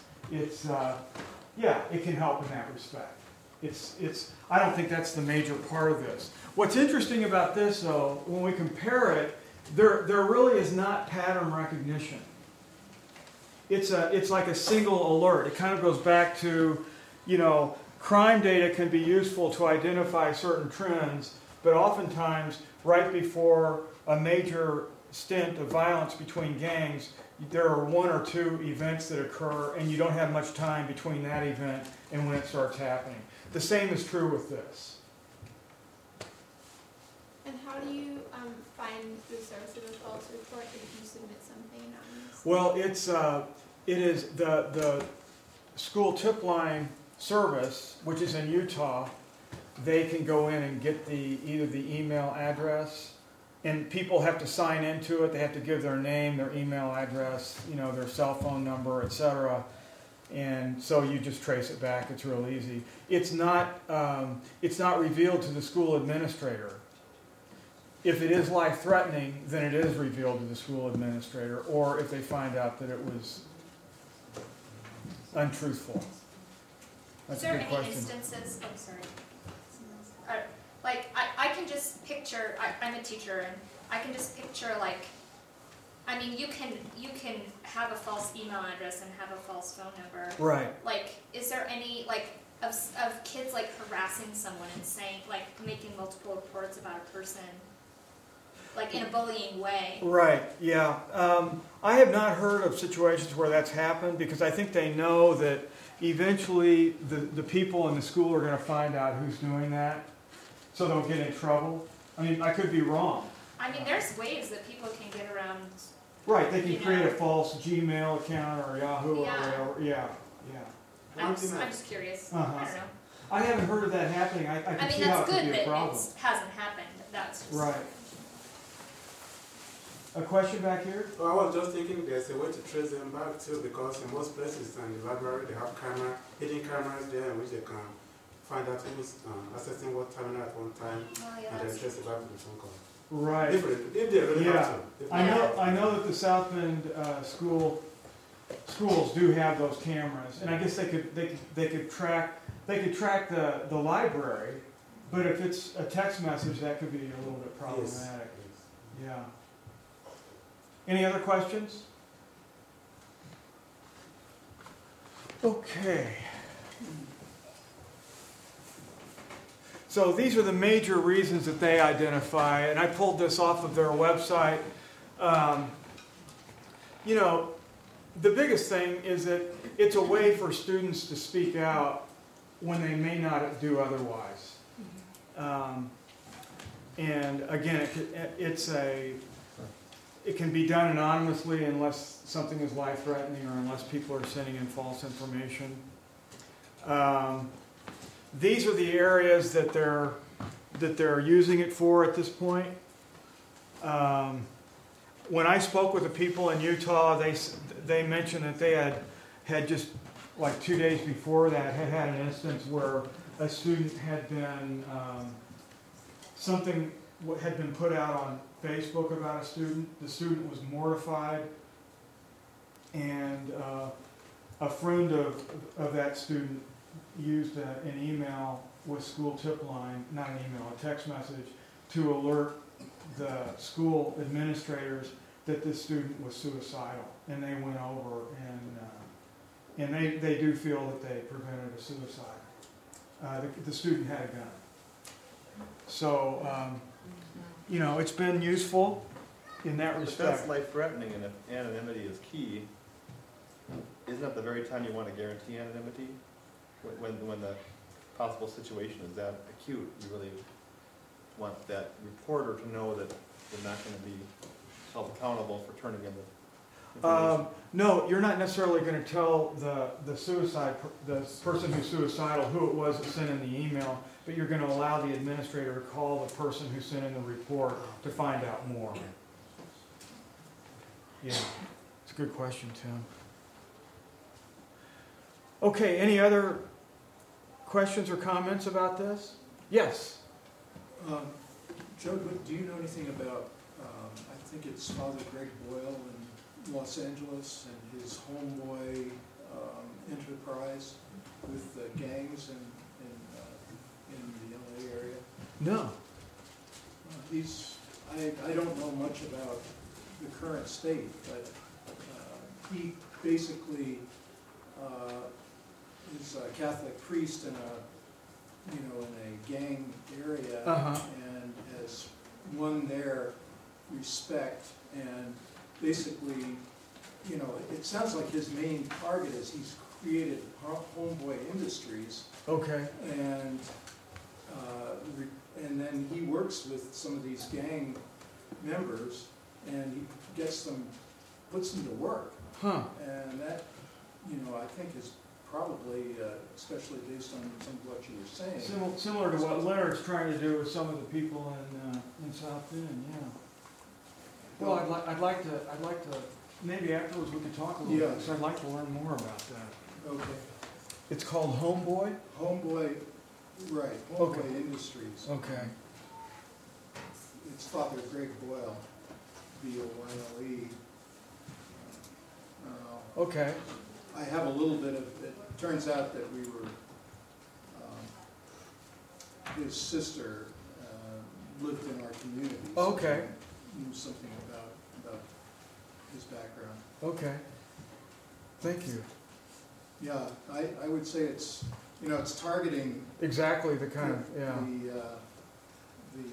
It can help in that respect. I don't think that's the major part of this. What's interesting about this, though, when we compare it, there really is not pattern recognition. It's like a single alert. It kind of goes back to, crime data can be useful to identify certain trends, but oftentimes, right before a major stint of violence between gangs, there are one or two events that occur, and you don't have much time between that event and when it starts happening. The same is true with this. And how do you find the source of a false report if you submit something anonymously? Well, it is the school tip line service, which is in Utah. They can go in and get either the email address, and people have to sign into it. They have to give their name, their email address, their cell phone number, etc. And so you just trace it back. It's real easy. It's not revealed to the school administrator. If it is life-threatening, then it is revealed to the school administrator, or if they find out that it was untruthful. That's Is there a good any question. instances? Oh, sorry. I can just picture. I'm a teacher, and I can just picture you can have a false email address and have a false phone number. Right. Is there any of kids harassing someone and saying making multiple reports about a person, in a bullying way? Right. Yeah. I have not heard of situations where that's happened because I think they know that eventually the people in the school are going to find out who's doing that, so they'll get in trouble. I mean, I could be wrong. There's ways that people can get around. Right. They can create a false Gmail account or Yahoo or whatever. Yeah. I'm just curious. Uh-huh. I don't know. I haven't heard of that happening. I can see how it that's could good be a that problem. it hasn't happened. That's just Right. A question back here? Well, I was just thinking there's a way to trace them back too, because in most places in the library they have hidden cameras there in which they can find out who's accessing what terminal at one time, Oh, yeah, and then that's trace it back to the phone call. Right. Different, if they really Yeah. have to. I know that the South Bend schools do have those cameras, and I guess they could track the library, but if it's a text message, that could be a little bit problematic. Yes. Yeah. Any other questions? Okay. So these are the major reasons that they identify, and I pulled this off of their website. You know, the biggest thing is that it's a way for students to speak out when they may not do otherwise. And again, it can be done anonymously unless something is life-threatening or unless people are sending in false information. These are the areas that they're using it for at this point. When I spoke with the people in Utah, they mentioned that they had just like 2 days before that had an instance where a student had been something had been put out on Facebook about a student. The student was mortified, and a friend of that student used an email with school tip line, not an email, a text message, to alert the school administrators that this student was suicidal. And they went over and they do feel that they prevented a suicide. The student had a gun. So, you know, it's been useful in that If respect. that's life-threatening and if anonymity is key, isn't that the very time you want to guarantee anonymity? When the possible situation is that acute, you really want that reporter to know that they're not going to be held accountable for turning in the information. No, you're not necessarily going to tell the person who's suicidal who it was that sent in the email, but you're going to allow the administrator to call the person who sent in the report to find out more. Yeah, it's a good question, Tim. Okay, any other questions or comments about this? Yes. Joe, do you know anything about, I think it's Father Greg Boyle in Los Angeles and his homeboy enterprise with the gangs in the LA area? No. I don't know much about the current state, but he basically is a Catholic priest in a gang area, and has won their respect, and basically, you know, it sounds like his main target is he's created Homeboy Industries, Okay. and then he works with some of these gang members, and he puts them to work, and that, you know, I think is probably, especially based on some of what you were saying. Similar to what Leonard's trying to do with some of the people in South Bend, yeah. Well, I'd like to, maybe afterwards we could talk a little bit, because I'd like to learn more about that. Okay. It's called Homeboy? Homeboy, right, Homeboy Industries. Okay. It's Father Greg Boyle, B-O-Y-L-E. Okay. I have a little bit of, it turns out that we were, his sister lived in our community. Okay. So I knew something about his background. Okay. Thank you. Yeah, I would say it's, you know, it's targeting Exactly the kind of, yeah. the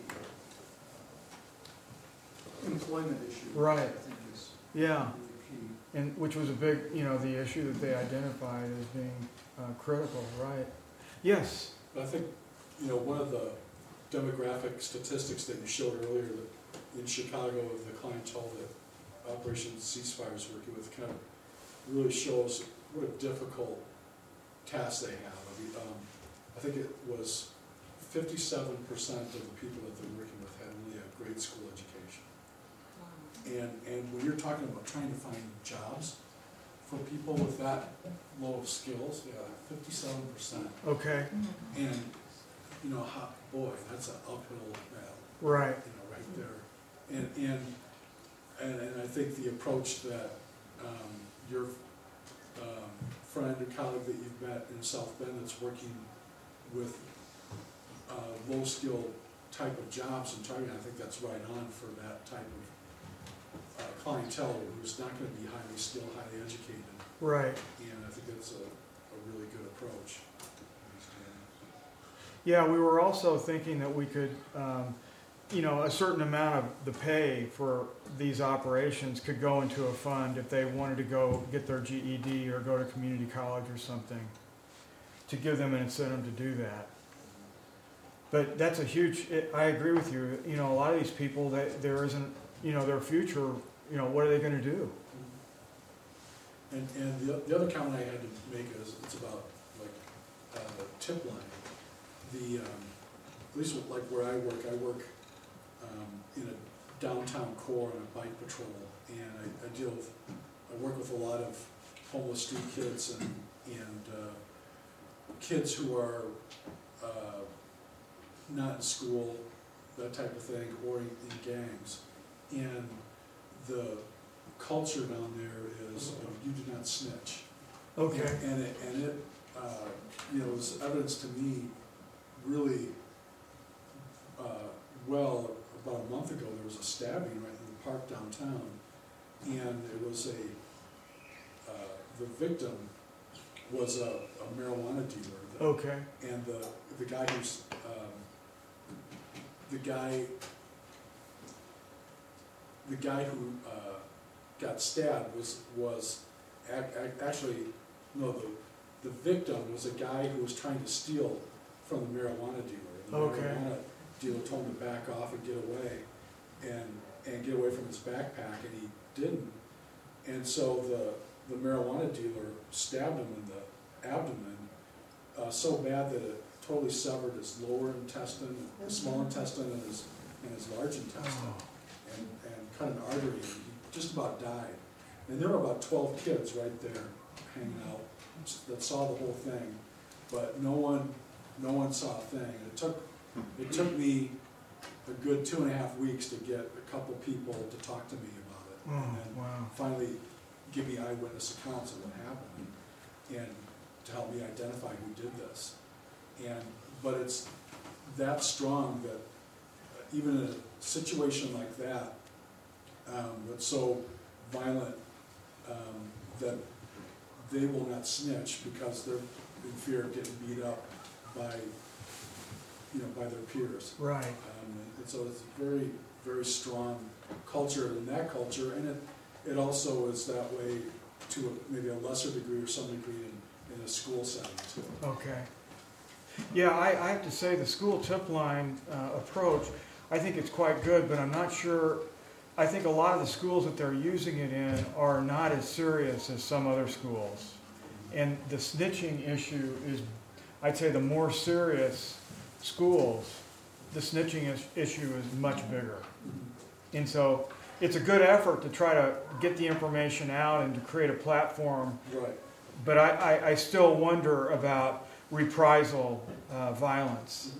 employment issue. Right. I think is Yeah. really key. And which was a big, you know, the issue that they identified as being critical, right? Yes. But I think, you know, one of the demographic statistics that you showed earlier, that in Chicago, the clientele that Operation Ceasefire is working with, kind of really shows what a difficult task they have. I think it was 57% of the people that they're working with had really a grade school education. And when you're talking about trying to find jobs for people with that low of skills, yeah, 57%. Okay. And, you know, boy, that's an uphill battle, Right. you know, right there. And I think the approach that your friend or colleague that you've met in South Bend that's working with low-skill type of jobs and targeting, I think that's right on for that type of clientele who's not gonna be highly skilled, highly educated, Right. and I think that's a really good approach. Yeah, we were also thinking that we could, a certain amount of the pay for these operations could go into a fund if they wanted to go get their GED or go to community college or something, to give them an incentive to do that. But that's a huge, I agree with you, a lot of these people, that there isn't, their future, what are they gonna do? And the other comment I had to make is, it's about like, the tip line. At least like where I work in a downtown core on a bike patrol, and I work with a lot of homeless street kids and kids who are not in school, that type of thing, or in gangs. And the culture down there is, you do not snitch. Okay. And it was evidence to me really well. About a month ago, there was a stabbing right in the park downtown, and it was the victim was a marijuana dealer. Okay. And the guy who's the guy who got stabbed was actually no, the victim was a guy who was trying to steal from the marijuana dealer. The Okay. marijuana dealer told him to back off and get away, and get away from his backpack, and he didn't. And so the marijuana dealer stabbed him in the abdomen so bad that it totally severed his lower intestine, his small intestine, and his large intestine, and cut an artery, and he just about died. And there were about 12 kids right there hanging out that saw the whole thing, but no one saw a thing. It took me a good 2.5 weeks to get a couple people to talk to me about it, and then Wow. finally give me eyewitness accounts of what happened, and to help me identify who did this. But it's that strong that even in a situation like that, that's so violent, that they will not snitch because they're in fear of getting beat up by their peers. Right. And so it's a very, very strong culture in that culture, and it also is that way to maybe a lesser degree or some degree in a school setting too. Okay. Yeah, I have to say the school tip line approach, I think it's quite good, but I'm not sure. I think a lot of the schools that they're using it in are not as serious as some other schools. And the snitching issue is, I'd say the more serious schools, the snitching issue is much bigger. And so it's a good effort to try to get the information out and to create a platform. Right. But I still wonder about reprisal violence.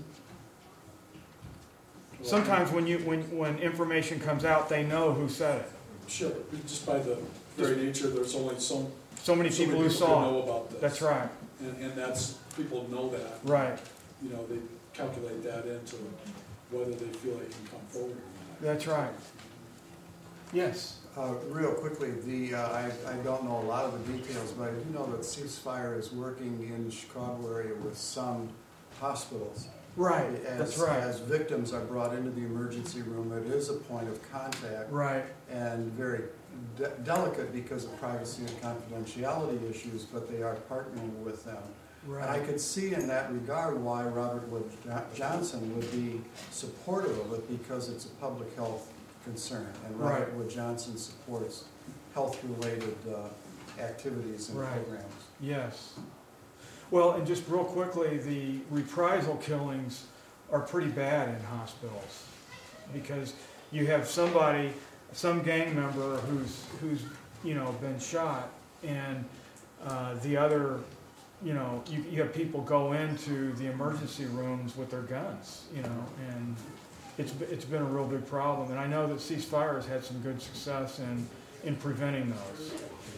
Sometimes when information comes out, they know who said it. Sure, just by the very nature, there's only so many people who can saw know it. about this. That's right. And that's, people know that. Right. They calculate that into whether they feel they can come forward or not. That's right. Yes. Real quickly, I don't know a lot of the details, but I do know that Ceasefire is working in the Chicago area with some hospitals. Right. That's right. As victims are brought into the emergency room, it is a point of contact. Right. And very delicate because of privacy and confidentiality issues, but they are partnering with them. Right. And I could see in that regard why Robert Wood Johnson would be supportive of it, because it's a public health concern. And Robert Right. Wood Johnson supports health-related activities and Right. programs. Yes. Well, and just real quickly, the reprisal killings are pretty bad in hospitals, because you have some gang member who's been shot, and the other, you have people go into the emergency rooms with their guns, and it's been a real big problem. And I know that Ceasefire has had some good success in preventing those.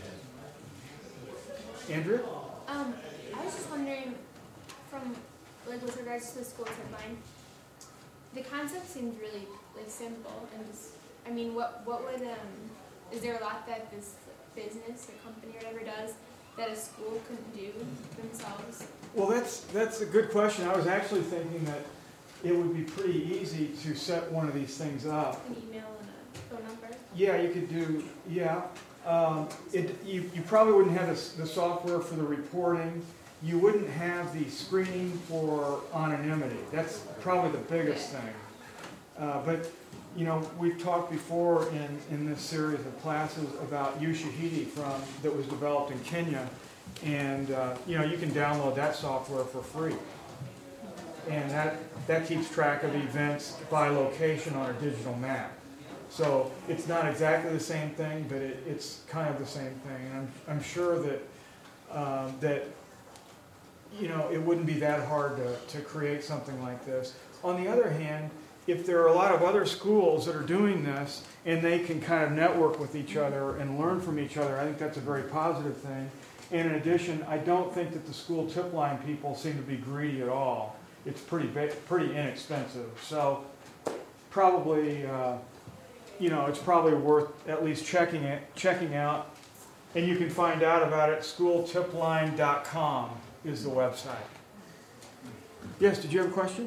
Andrea? I was just wondering, with regards to the school tip line, the concept seemed really simple, and just, what would is there a lot that this business or company or whatever does that a school couldn't do themselves? Well, that's a good question. I was actually thinking that it would be pretty easy to set one of these things up. An email and a phone number? Yeah, you could do, yeah. You probably wouldn't have the software for the reporting. You wouldn't have the screening for anonymity. That's probably the biggest thing. But, you know, we've talked before in this series of classes about Ushahidi that was developed in Kenya. And, you know, you can download that software for free. And that keeps track of events by location on a digital map. So it's not exactly the same thing, but it's kind of the same thing. And I'm sure that you know, it wouldn't be that hard to create something like this. On the other hand, if there are a lot of other schools that are doing this and they can kind of network with each other and learn from each other, I think that's a very positive thing. And in addition, I don't think that the school tip line people seem to be greedy at all. It's pretty inexpensive. So probably, you know, it's probably worth at least checking out. And you can find out about it, schooltipline.com is the website. Yes, did you have a question?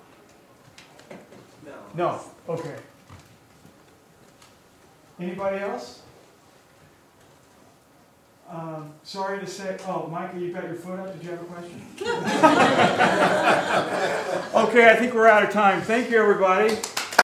No. Okay. Anybody else? Sorry to say, oh, Micah, you got your foot up. Did you have a question? Okay, I think we're out of time. Thank you, everybody.